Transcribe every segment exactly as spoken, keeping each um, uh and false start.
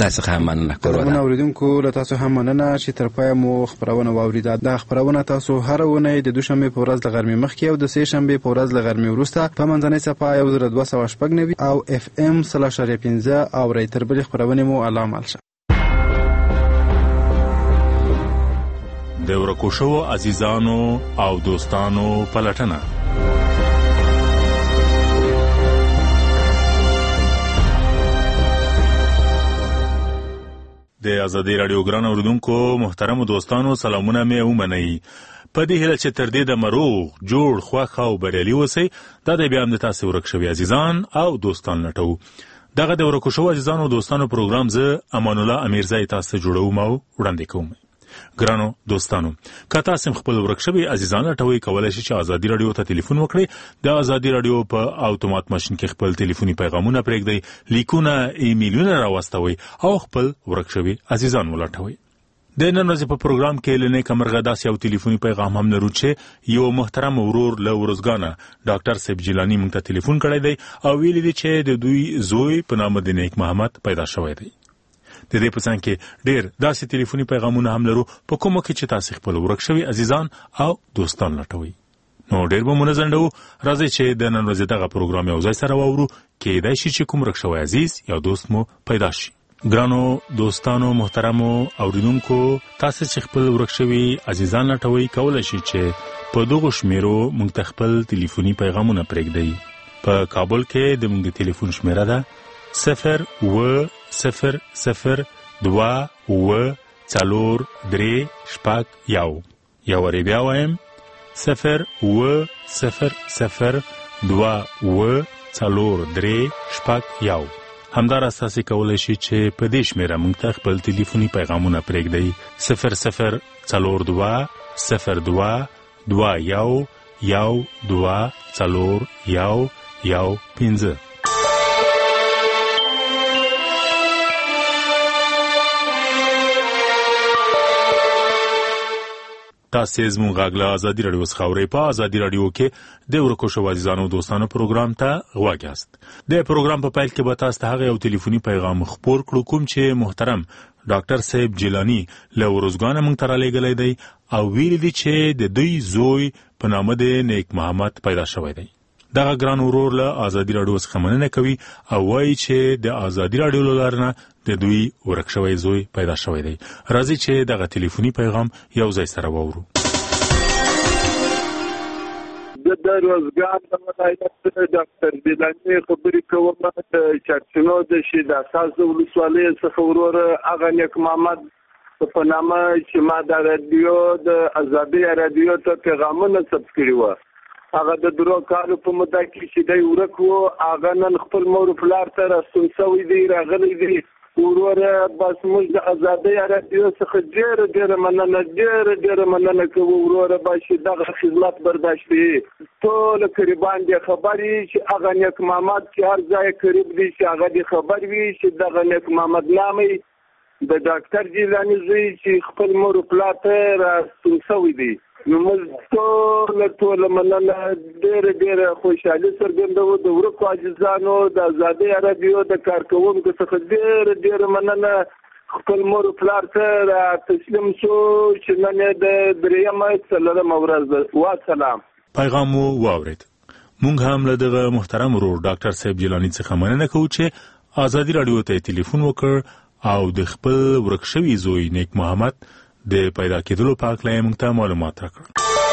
تاسو هم مننه کوم. نو اوریدونکو له تاسو هم مننه چې تر پای مو خبرونه واوریده. دا خبرونه تاسو هر ونه د دوشنبه په ورځ د غرمې مخکې او د سه شنبه په ورځ د غرمې وروسته په منځنۍ صفحه یو زر دوه سوه شپږ نوي او اف ام صفر اشاریه پنځه او ریتر بل خبرونه مو علامه الشه. د ورکو شو عزیزانو او دوستانو پلټنه. د آزادی رادیو ګران اوریدونکو محترم دوستانو سلامونه مې ومنئ. په دې هیله چې تر دې د مروغ جوړ خوښ او بریالي اوسئ. دا د بیا هم د تاسو ورک شوي عزیزان او دوستان لټو. دغه د ورکو شو عزیزانو او دوستانو پروګرام زه امان الله امیرزی تاسو جوړوم او وړاندې کوم. ګرانو دوستانو که تاسو خپل ورک شوي عزیزان لټوي کولای شئ چې آزادی رادیو ته ټلیفون وکړئ. د آزادی رادیو په اتومات ماشين کې خپل ټلیفوني پیغامونه پرېږدئ، لیکونه ایمیلونه راوستوي او خپل ورک شوي عزیزان ولټوي. د نن ورځې په پروګرام کې لنې کمرغه داسې یو ټلیفوني پیغام هم لرو چې یو محترم ورور له ورزګانه ډاکټر صاحب جیلانی موږ ته ټلیفون کړی دی او ویلي دی چې د دوی زوی په نامه د نیک محمد پیدا شوی دی. د دې په څنګ کې ډېر داسې ټلیفوني پیغامونه هم لرو په کومو کې چې تاسو خپل ورک شوي عزیزان او دوستان لټوي. نو ډېر به مو نه ځنډوو، راځئ چې د نن ورځې دغه پروګرام یو ځای سره واورو. کیدای شي چې کوم ورک شوی عزیز یا دوست مو پیدا شي. ګرانو دوستانو محترمو اوریدونکو تاسو چې خپل ورک شوي عزیزان لټوي کولای شئ چې په دغه شمیرو موږ ته خپل ټلیفوني پیغامونه پرېږدئ. په کابل کې د موږ د ټلیفون شمیره ده صفر و صفر صفر دوا و څلور درې شپږ یو. یو وارې بیا وایم صفر و صفر صفر دوا و څلور درې شپږ یو. همداراز تاسو کولی شئ چې په دې شمیره موږ ته خپل ټلیفوني پیغامونه پرېږدئ. صفر صفر څلور دوه صفر دوه دوه یو یو دوه څلور یو یو پنځه. تاسو زموږ غږ له آزادي رادیو څخه اورئ. په آزادي رادیو کې د ورکو شوو عزیزانو دوستانو پروګرام ته غوږ یاست. د پروګرام په پیل کې به تاسو ته هغه یو ټلیفوني پیغام خپور کړو کوم چې محترم ډاکټر صاحب جیلانی له ورزګانه موږ ته رالیږلی دی او ویلي دی چې د دوی زوی په نامه د نیک محمد پیدا شوی دی. دغه ګران ورور له آزادي رادیو څخه مننه کوي او وایي چې د آزادي رادیو له لارې نه د دوی ورک شوی زوی پیدا شوی دی. راځئ چې دغه ټلیفوني پیغام یو ځای سره واورو. د روزګان د ولایت ډاکټر جیلانی خبرې کوم د چارچنو د شي د اساس ولسوالۍ څخه ورور هغه نیک محمد په نامه چې ما د رادیو د آزادي رادیو ته پیغامونه ثبت کړي وو. هغه د درو کالو په مدته کې چې دی ورک وو هغه نن خپل مور پلار ته راستون شوی دی راغلی دی. وروره بس موږ د آزادۍ رادیو څخه ډېره ډېره مننه ډېره ډېره مننه کوو. وروره به چې دغه خدمت برداشت کړي ټول قریبان دې خبر وي چې هغه نیک محمد چې هر ځای قریب دی چې هغه دې خبر وي چې دغه نیک محمد نامي د ډاکټر جیلانی زوی چې خپل مور پلار ته راستون شوی دی. نو موږ ټول ټول مننه ډېره ډېره خوشحالي څرګندوو د ورکو عزیزانو د آزادۍ رادیو د کارکوونکو څخه ډېره ډېره مننه. خپل مور پلار ته را تسلیم شو چې نن یې د درېیمه څلورمه ورځ ده. والسلام. پیغام مو واورید. موږ هم له دغه محترم ورور ډاکټر صاحب جیلانی څخه مننه کوو چې آزادي رادیو ته ټلیفون وکړ او د خپل ورک شوي زوی نیک محمد د پیدا کېدلو په هکله یې موږ ته معلومات راکړل.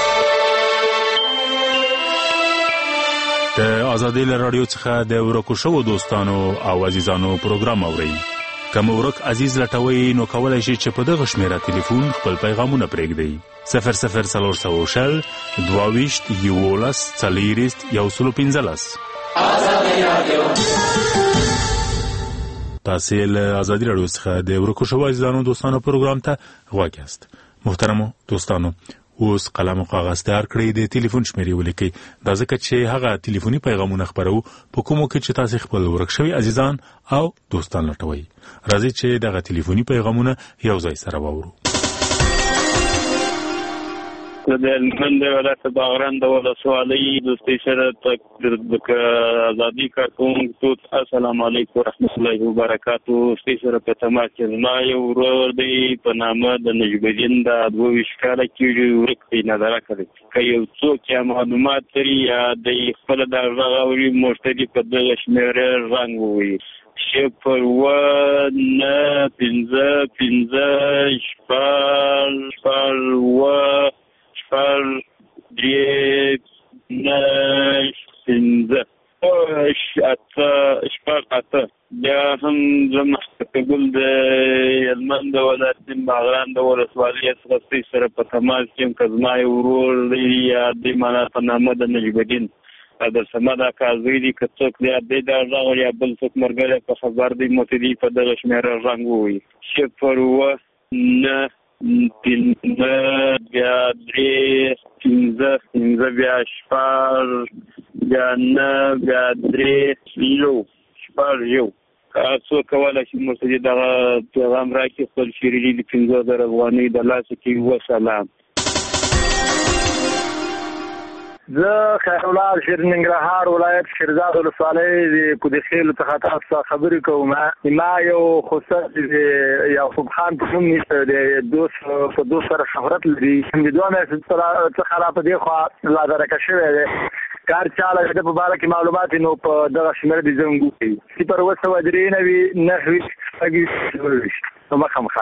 د آزادۍ له رادیو څخه د ورکو شوو دوستانو او عزیزانو پروګرام اورئ. که مو ورک عزیز لټوئ نو کولی شئ چې په دغه شمیره ټلیفون خپل پیغامونه پرېږدئ. صفر صفر څلور سوه شل دوه ویشت یولس څلېرویشت یو سلو پنځلس. آزادۍ رادیو تاسو له آزادي رادیو څخه د ورکو شوو عزیزانو دوستانو پروګرام ته غوږ یاست. محترمو دوستانو اوس قلم او کاغذ تیار کړئ د ټلیفون شمیرې ولیکئ. دا ځکه چې هغه ټلیفوني پیغامونه خپرو په کومو کې چې تاسو خپل ورک شوي عزیزان او دوستان لټوئ. راځئ چې دغه ټلیفوني پیغامونه یو ځای سره واورو. د هلمند ولایت باغران د ولسوالۍ دوستي سره د ازادي کارکوونکو السلام علیکم ورحمت الله وبرکاتو. دوستي سره په تماس کې زما یو ورور دی په نامه د نجم الدین د دوه ویشت کاله کېږي ورک دی نظره کوي که یو څوک یا معلومات لري یا د خپل د غږ اوري مشتري په دغه شمېره رنګ ووایي صفر اووه نهه پنځه پنځه شپږ شپږ اووه شپږ درې نهه پنځه اته شپږ اته. بیا هم زه مستقبل د هلمند ولایت باغران د ولسوالۍ څخه سره په تماس کې یم که زما یو ورور دی یا د معنا په نامه د نجم الدین د سمه دا کازوی دی که څوک دی دی دا غږ یا بل څوک ملګری په خبر دی متدي په دغه شمېره رنګ ووایي صفر اووه نهه پنځه بیا درې پنځه پنځه بیا شپږ بیا نهه بیا درې یو شپږ یو. که څوک کولی شي مرتدي دغه پیغام راکړي خپل شیریني د پنځه زره افغانۍ د لاسه کې وسلام. زه خیر الله شیر ننګرهار ولایت شیرزاد ولسوالۍ د کودخیل څخه تاسو ته خبرې کوم. ما یو خصوص د یعقوب خان په نوم د دوست په دوست سره شهرت لري د دوه میاشتو څخه را په دې خوا لادرکه شوی دی کار چاله د په باره کې معلومات نو په دغه شمېره دي زه وګورئ صفر اووه سوه درې نوي نهه ویشت شپږ ویشت څلور ویشت نو مخامخا.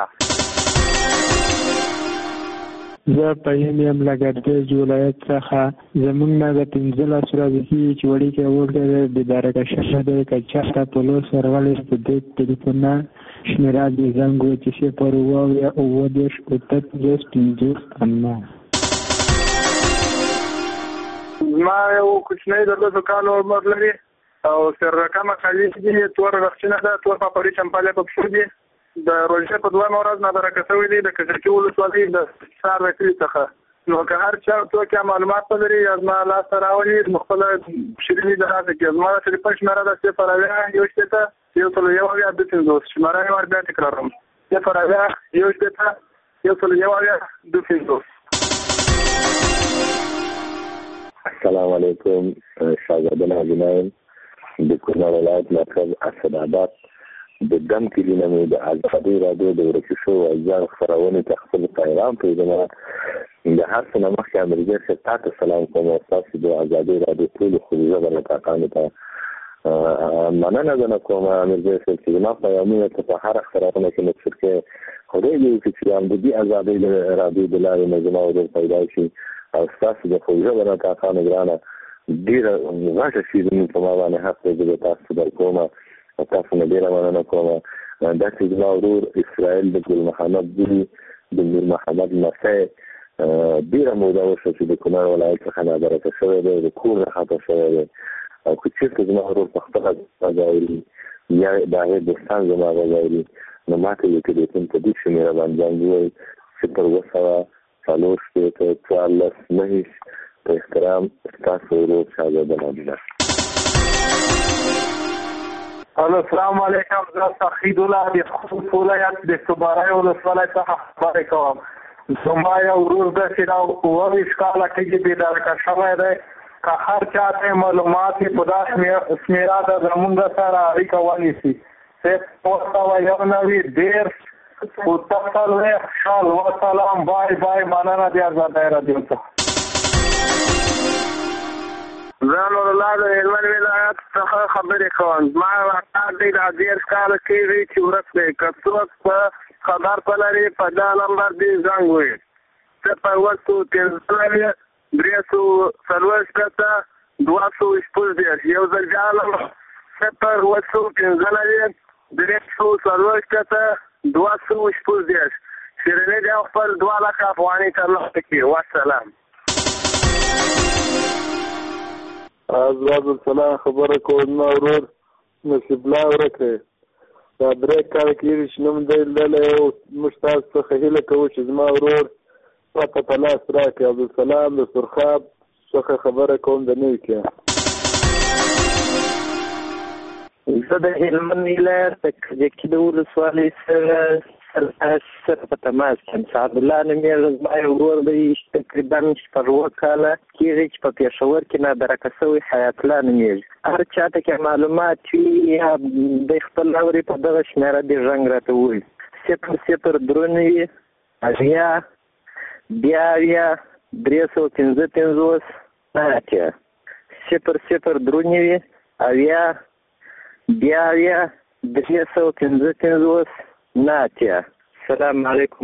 زه په یم یم له ګردیز ولایت څخه زموږ نه د پنځلس ورځې کېږي چې وړوکی وړوکی دی بېدارکه شوی دی که چاته په لور سرغلی په دې ټلیفون نه شمېره دې زنګ و چې صفر اووه اویا اووه دېرش اته پنځوس پنځوس انا. زما یو کوچنی د لسو کالو عمر لري او سر رقمه کالیز دي تور رخچینه ده تور پاپړي چمپالې په پښو دي د روژې په دویمه ورځ نادرکه شوی دی د کجکي ولسوالۍ د ښار د کلي څخه نو که هر چا څوک یا معلومات ولري یا زما لاسته راولي نو خپله شیریني د لاسه کړي. زما د ټلیفون شمېره ده صفر اویا یو شپېته یو سل یو اویا دوه پنځوس. شمېره یې ور بیا تکراروم صفر اویا یو شپېته یو سل یو اویا دوه پنځوس. السلام علیکم. شاهزاده نازنین د کونړ ولایت مرکز اسداباد د دم کلي نه مې د ازادۍ راډیو د ورکې شوو اجزاو خپرونې ته خپل پیغام پرېږدم. د هر څه نه مخکې امرګر صاحب تا ته سلام کوم او ستاسو د ازادۍ راډیو ټولو خورزه لکاکانو ته مننه زه نه کوم امرګر صاحب چې زما پیغامونه ته په هره خپرونه کې نشر کړې خدای دې وکړي چې هم د دې ازادۍ د راډیو د لارې نه زما ورور پیدا شي او ستاسو د خورزه لکاکانو ګرانه ډېره غټه شیریني په ما باندې حق دی زه به تاسو درکوم او تاسو نه ډېره مننه کوم. داسې زما ورور اسرائیل د ګل محمد زوی د نور محمد لمسی ډېره موده وشوه چې د کونړ ولایت څخه نادرکه شوی دی د کور نه خطا شوی دی او که چېرته زما ورور په خپله غږ اوري یا د هغې دوستان زما غږ اوري نو ما ته یې ټلیفون په دې شمېره باندې زنګ ووایي صفر اووه سوه څلور شپېته څوارلس نهه ویشت په احترام ستاسو ورور شاهزاده نازنین. السلام علیکم. زه سخید الله د خوست ولایت د صبارۍ ولسوالۍ څخه خبرې کوم. زما یو ورور داسې دا اووه ویشت کاله کېږي بېدارکه شوی دی که هر چا ته معلومات یې په دا شمېره ده زمونږ سره اړیکه ونیسي صفر اووه سوه یو نوي دېرش اته څلوېښت شل. وسلام. بای بای. مننه د ازادۍ راډیو څخه. زه نور الله د هلمند ولایت څخه خبرې کوم. زما واقعات دی دا دېرش کاله کېږي چې ورک دی که څوک په خبر په لري په دا نمبر دې زنګ ووایي صفر اووه سوه پنځه نوي درې سوه څلور شپېته دوه سوه شپږ دېرش. یو ځل بیا نمبر صفر اووه سوه پنځه نوي درې سوه څلور شپېته دوه سوه شپږ دېرش. شیریني دې خپل دوه لکه افغانۍ ترلاسه کړي. والسلام. آزاد السلام خبره کوم. ما ورور نصیب الله ورک دی دا درې کاله کېږي چې نوم دی للی او موږ تاسو څخه هیله کوو چې زما ورور پته په لاس راکړي. عبدالسلام د سرخاب څخه خبره کوم د نوي کې. زه د هلمند ولایت د کجکي د ولسوالۍ سره سره په تماس کې صاحب الله نومېږي، زما یو ورور دی تقریبا شپږ اووه کاله کېږي چې په پېښور کې نادرکه شوی، حیات الله نومېږي. هر چاته کې معلومات وي یا د خپل اوري په دغه شمېره دې زنګ راته ووایي صفر صفر درې نوي اویا بیا اویا درې سوه پنځه پنځوس اتیا صفر صفر درې نوي اویا بیا اویا درې سوه پنځه پنځوس ناتیا. السلام علیکم.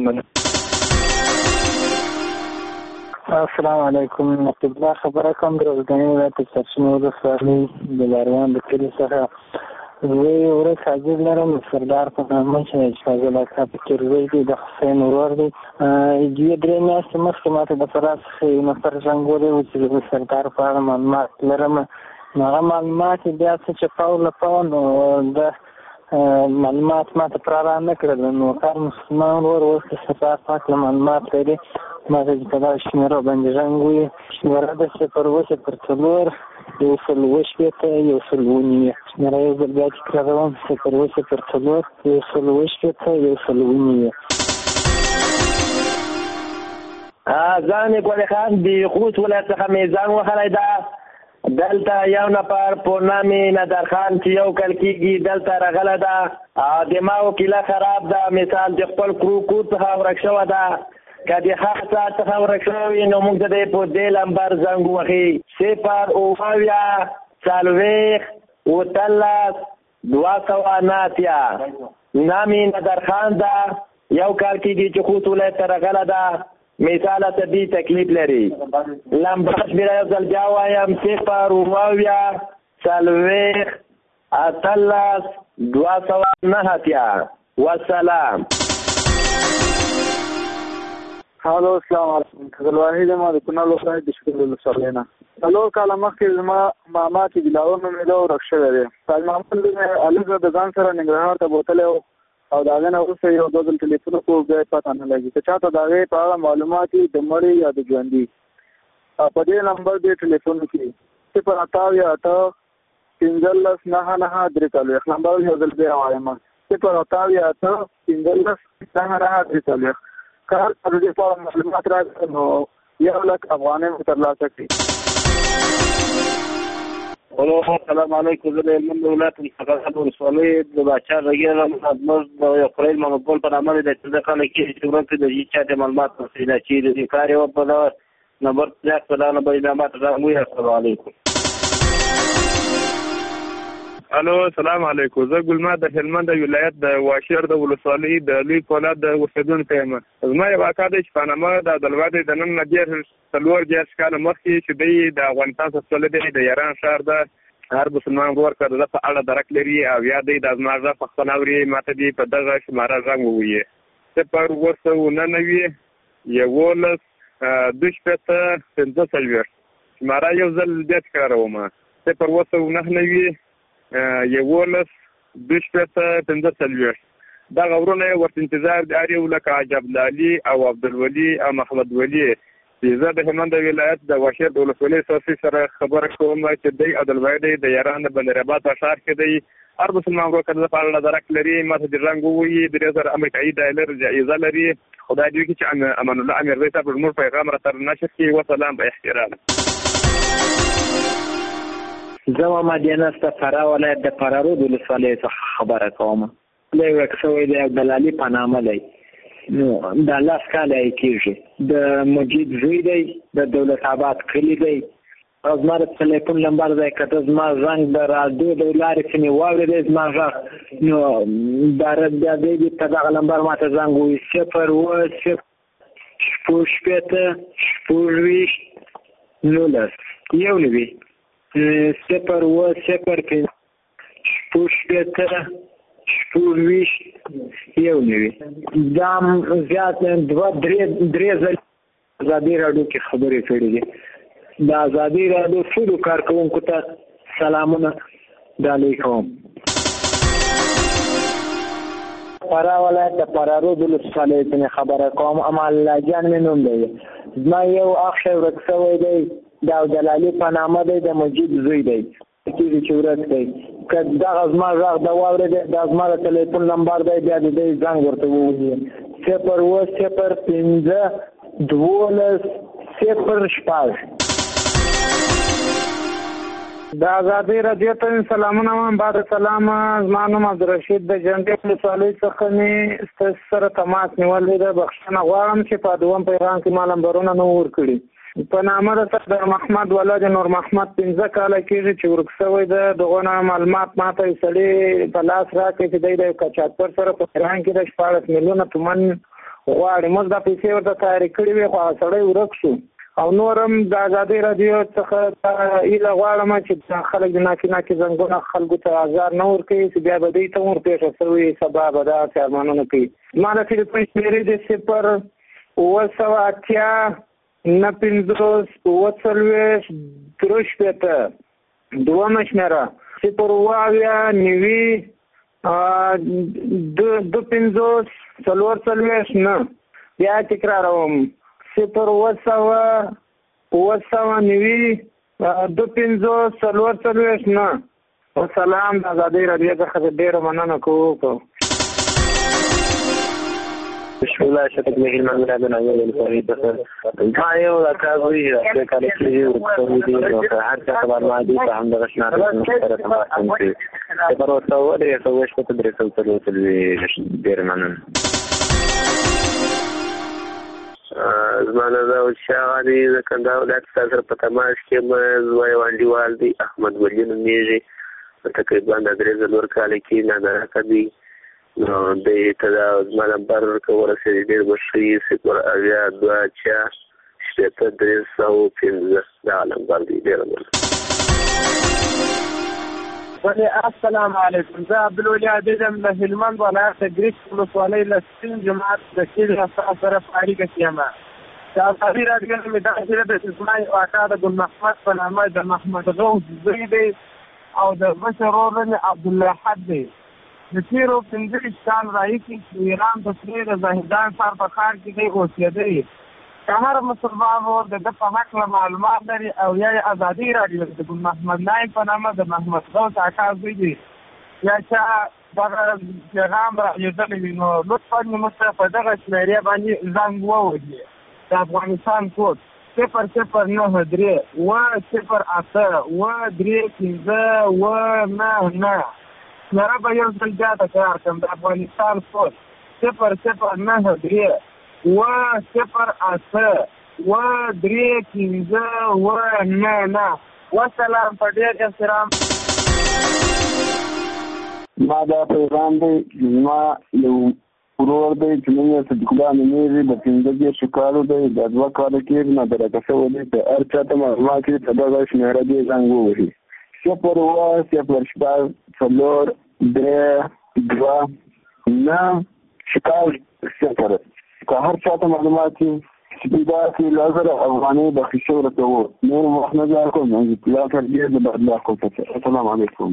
السلام علیکم. نقیب الله خبره کوم د روزګاني ولایت سرچینې ولسوالۍ د لاروان د کلي څخه. زه یو ورځ حاضر لرم سردار په نامه چې فاضل اکا پکې روی دی، د حسین ورور دی. دوې درې میاشتې مخکې ما ته د فراه څخه یو نفر زنګ ولی و چې د سردار په اړه معلومات لرم. نو هغه معلومات یې بیا څه چې پاو لپاو نو د معلومات ما ته پراره نه کړل. نو هر مسلمان ورور اوس د سردار پاک له معلومات لري، ما ته چې په دغه شمېرو باندې زنګ ووایي. شمېره د صفر اووه صفر څلور یو سل اووه شپېته یو سل اووه نوي. شمېره یو ځل بیا تکراروم صفر اووه صفر څلور یو سل اووه شپېته یو سل اووه نوي. ځان ګل خان د خوست ولایت څخه مې ځان وهلی ده. دلته یو نفر په نام نادر خان چې یو کال کېږي دلته راغلی ده. دماغو کیله خراب ده، مثال د خپل کرو کور څخه ورک شوی ده. که د هغه ساعت څخه ورک شوی وي نو موږ ته دی په دې لمبر زنګ ووهي صفر اووه اویا څلوېښت اوولس دوه سوه نهه اتیا. نام یې نادر خان ده، یو کال کېږي چې خوست ولایت ته راغلی ده. مثال طبي تکلیف لري. لمبر شمېره یو ځل بیا وایم صفر اووه اویا څلوېښت اتلس دوه سوه نهه اتیا. والسلام. هلو السلام علیکم. فضل واحد ما د کونړ ولایت د شکر ولسوالۍ نه. څلور کاله مخکې زما ماما چې بلاور نومېده ورک شوی دی. تاج محمد هلکه د ځان سره ننګرهار ته بوتلی و او د هغې نه وروسته یو دوه ځل ټلیفون وکړو، بیا یې پته نه لګي. که چاته د هغې په اړه معلومات وي د مړي یا د ژوندي په دې نمبر دې ټلیفون وکړي صفر اته اویا اته پنځلس نهه نهه درې څلوېښت. نمبر یو ځل بیا وایم صفر اته اویا اته پنځلس نهه نهه درې څلوېښت. که هر څه د دې په اړه معلومات راکړي نو یو لک افغانۍ مو ترلاسه کړي. الو السلام علیکم. زه د هلمند ولایت څخه ولسوالۍ د باچا غږېږم. زموږ د یو قریل محمد ګل په نامه دی. د څه کاله کېږي چې ورځ کې د هېچ چا د معلومات پیدا چې د دې کار یوه په دغه نمبر ځاک په دغه نمبر یې معلومات راغلي. السلام علیکم. الو السلام علیکم. زه ګلما د هلمند ولایت د واشیر د ولسوالۍ د لوی فولاد د اوسېدونکی یم. زما یو اکا دی چې په نامه د عبدالوادي د نن نه ډېر څلور دېرش کاله مخکې چې دی د افغانستان څخه تللی دی، د ایران ښار ده. هر مسلمان ورور که د ده په اړه درک لري او یا دی د زما غږ پښتانه اوري ما ته دې په دغه شماره زنګ ووایي صفر اووه سوه نهه نوي یولس دوه شپېته پنځه څلوېښت. شماره یو ځل بیا تکراروم صفر اووه سوه نهه نوي یولس دوه شپېته پنځه څلوېښت. دغه ورونه یې ورته انتظار داري لکه عجب لالي او عبدالولي او محمد ولي. زه د هلمند ولایت د واشیر د ولسوالۍ ساسي سره خبره کوم چې دی عبدالواحد د ایران د بندرآباد په ښار کې دی. هر مسلمان ورور که د په اړه درک لري ما ته دې رنګ ووایي. درې زره امریکایي ډالر جایزه لري. خدای دې وکړي چې امان الله امیرزی صاحب زموږ پیغام راته نشر کړي. وسلام په احترام. زه محمد ینس د فراه ولایت د فرارود ولسوالۍ څخه خبره کوم. دی ورک شوی دی او دلالي په نامه دی. نو دا لس کاله یې کېږي. د مجید زوی دی، د دولت آباد کلي دی. او زما د ټلیفون نمبر دی که ته زما زنګ د راډیو د لارې چې مې واورېدی زما غږ نو دا بیا دی په دغه نمبر ما ته زنګ ووایي صفر اووه صفر شپږ شپېته شپږویشت نولس یو نوي صفر اووه صفر شپږ شپېته شپږویشت یو نوي. دا زیات دوه درې درې ځل ازادي راډیو کې خبرې کړې دي. د ازادي راډیو ټولو کارکوونکو ته سلامونه ډالۍ کوم. فراه ولایت د فرارود ولسوالۍ څخه خبره کوم. امان الله جان مې نوم دی. زما یو اخ ورک شوی دی، د عبدالعلي په نامه دی، د مجید زوی دی. کېږي چې ورک دی. که دغه زما غږ د واورېدې دا زما د ټلیفون نمبر دی بیا د دې زنګ ورته ووهي صفر اووه صفر پنځه دولس صفر شپږ. د ازادۍ راډیو ته سلامونه وایم. بعد سلام، زما نوم عبدالرشید د جنډې ولسوالۍ څخه مې ستاسو سره تماس نیولی دی. بخښنه غواړم چې په دوم پیغام کې ما نمبرونه نه ورکړي. په نامه د سردار محمد ولد نور محمد پنځه کاله کېږي چې ورک شوی دی. دغه معلومات ما ته یو سړي په لاس راکړي چې دی د یو قاچاقبر سره په ایران کې د شپاړس میلیونه تومن غواړي. موږ دا پیسې ورته تیارې کړې وې خو هغه سړی ورک شو. او نورم د ازادۍ راډیو څخه هیله غواړم چې خلک د ناکي ناکي زنګونه خلکو ته ازار نه ورکوي چې بیا به دوی ته ورپېښه شوي سبا به داسې ارمانونه کوي. زما د ټلیفون شمېرې د صفر اووه سوه اتیا نه پنځوس اووه څلوېښت درې شپېته. دومه شمېره صفر اووه اویا نوي دو پنځوس څلور څلوېښت نه. بیا تکراروم صفر اووه سوه اووه سوه نوي دو پنځوس څلور څلوېښت نه. وسلام. د ازادۍ راډیو څخه ډېره مننه کوو. بسم الله شتک مهیر من مراد نایو ولسوالۍ څخه ما یو راکاږ وي چې کله چې ورته دي نو هر څه خبر ما دي په همدغه شناره سره تماس کوي. په ورته وړي څه وښه ته درې څو څلور ډېر مننه. زمانه دا او شاغالي د کندهار ولایت سره په تماس کې مې زوی وانډیوال دی احمد ولی نومېږي. تقریبا د درې څلور کاله کې نه درکه دی نو د ته دا زما نمبر ورسېدی ډېر به ښه وي صفر اویا دوه اتیا شپېته درې سوه پنځه دا نمبر دی. ډېره مننه. السلام علیکم. زه عبدالولي عبید یم له هلمند ولایت د ګریک ولسوالۍ له سپین جومات د کلي له سره په اړیکه کې یم. د ازادۍ راډیو نه مې دا هیله ده چې زما یو اکا د ګل محمد په نامه د محمد غوث زوی دی او د مشر ورور مې عبدالله حد دی. د تېرو پنځه ویشت کال راهیسې د ایران په سرې د زاهدان ښار په ښار کې دی اوسېدی. که هر مسلمان ورور د ده په هکله معلومات لري او یا یې ازادۍ راډیو د ګل محمد نایب په نامه د محمد غوث اکا زوی دی یا چا دغه پیغام رالیدلی وي نو لطفا موږ ته په دغه شمېرې باندې زنګ ووهي. د افغانستان کوډ صفر صفر نهه درې اووه صفر اته اووه درې پنځه اووه نهه نهه. شمېره به یو ځل بیا تکرار کړم. د افغانستان کوډ صفر صفر نهه درې اووه صفر اته اووه درې پنځه اووه نهه نهه. وسلام. په ډېر احترام. ما دا پیغام دی زما یو ورور دی چې نوم یې صدیق الله نومېږي. د پنځه دېرشو کالو دی. د دوه کاله کېږي نه درکه شوی دی. که هر چا ته معلومات کړي په دغه شمېره دې زنګ ووهي. صفر اووه صفر شپږ څلور درې دوه نهه شپږ صفر. که هر چا ته معلومات کړي چې داسې لس زره افغانۍ بخښي ورته وو. نور وخت نه ضایع کوم. اطلاع تربیه د بدلا کوم. السلام علیکم.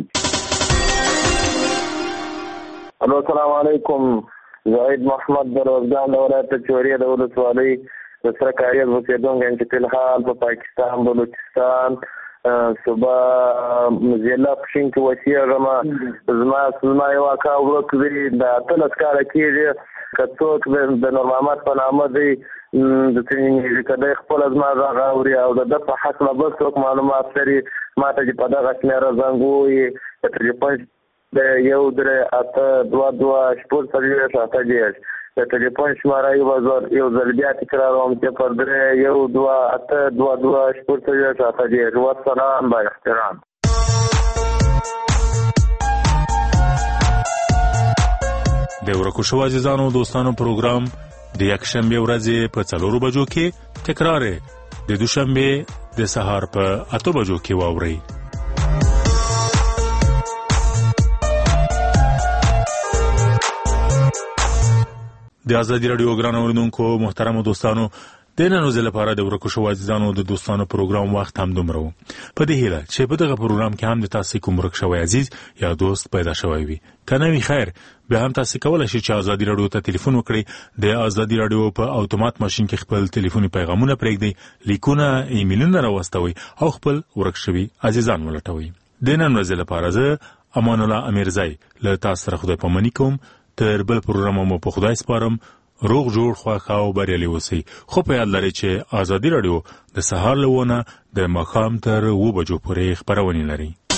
الو السلام علیکم. زاهد محمد د روزګان د ولایت چوریا د ولسوالۍ د سره کاریز اوسېدونکی یم چې فی الحال په پاکستان بلوچستان صوبه ضلع پښین کې اوسېږم. زما زما یو اکا ورک دی. د اتلس کاله کېږي. که څوک د نور محمد په نامه دی د څه که دی خپله زما غږ اوري او د ده په هکله بل څوک معلومات لري ما ته چې په دغه شمېره زنګ ووهي. د ټلیفون د یو درې اته دوه دوه شپږ څلوېښت اته دېرش. د ټلیفون شماره یو ځل بیا تکراروم صفر درې یو دوه اته دوه دوه شپږ څلوېښت اته دېرش. والسلام. با احترام. د ورکو شو عزیزانو دوستانو پروګرام د یکشنبه ورځې په څلورو بجو کې تکرار د دوشنبه د سهار په اته بجو کې واورئ. د ازادي راډیو ګران اوریدونکو محترمو دوستانو د نن ورځې لپاره د ورکو شو عزیزانو د دوستانو پروګرام وخت هم دومره و. په دې هیله چې په دغه پروګرام کې هم د تاسو کوم ورک شوی عزیز یا دوست پیدا شوی وي. کنه وی خیر به هم تاسو کولای شئ چې ازادي راډیو ته ټلیفون وکړئ. د ازادي راډیو په اتومات ماشين کې خپل ټلیفوني پیغامونه پرېږدئ، لیکونه ایمیلونه راوستوئ او خپل ورک شوی عزیزان ولټوئ. د نن ورځې لپاره زه امان الله امیرزی له تاسو سره خدای پامنی کوم. تر بل پروګرام مو په خدای سپارم. روغ جوړ خواخا او بریالي اوسئ. خو په یاد لرئ چې ازادي راډیو د سهار له ونه د ماښام تر اوه بجو پورې خپرونې لري.